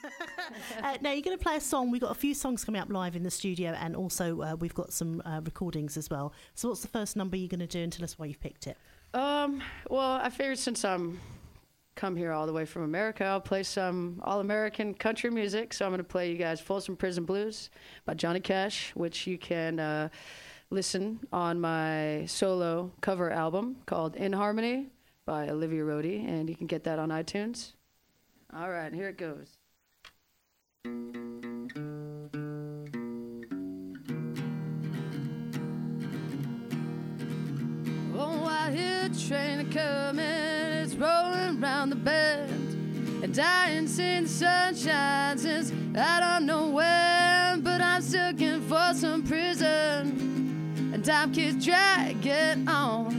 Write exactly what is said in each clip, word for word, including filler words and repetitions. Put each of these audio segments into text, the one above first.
uh, now, you're going to play a song. We've got a few songs coming up live in the studio, and also uh, we've got some uh, recordings as well. So what's the first number you're going to do, and tell us why you've picked it? Um, well, I figured since I'm come here all the way from America, I'll play some all-American country music. So I'm going to play you guys Folsom Prison Blues by Johnny Cash, which you can uh, listen on my solo cover album called In Harmony by Olivia Roddy, and you can get that on iTunes. All right, here it goes. Oh, I hear a train coming, it's rolling round the bend, and I ain't seen the sunshine since I don't know when, but I'm stuck in Folsom Prison, and time keeps dragging on.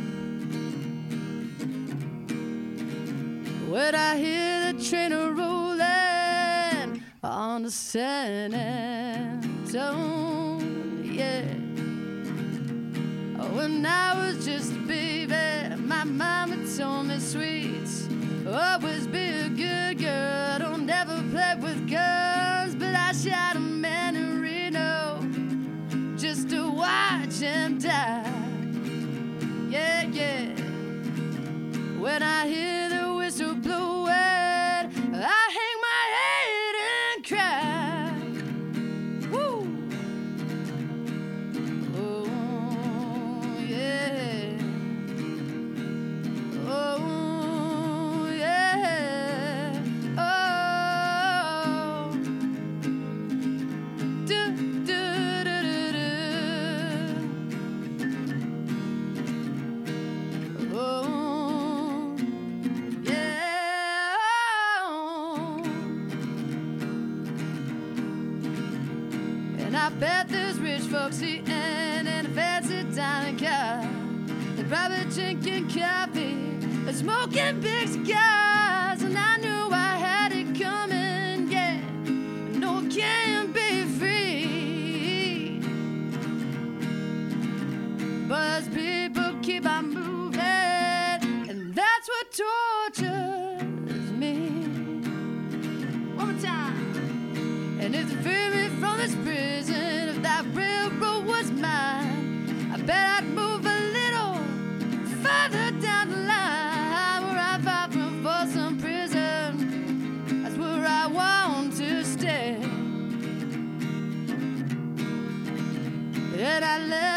When I hear the train a rolling on the San Antone, yeah. When I was just a baby, my mama told me, sweets, always be a good girl, don't ever play with guns. But I shot a man in Reno just to watch him die. Yeah, yeah. When I hear the whistle blowing, I hang my head and cry. Woo! Oh, yeah. Oh, yeah. Oh. Do, do, do, do, do. Oh. I bet there's rich folks eating in a fancy dining car. They're probably drinking coffee and smoking big cigars. And I knew I had it coming, yeah. No, it can't be free. But as people keep on moving, and that's what tortures me. One more time. And if they free me from this prison, if that railroad was mine, I bet I'd move a little further down the line, where I fought from Folsom Prison. That's where I want to stay. And I left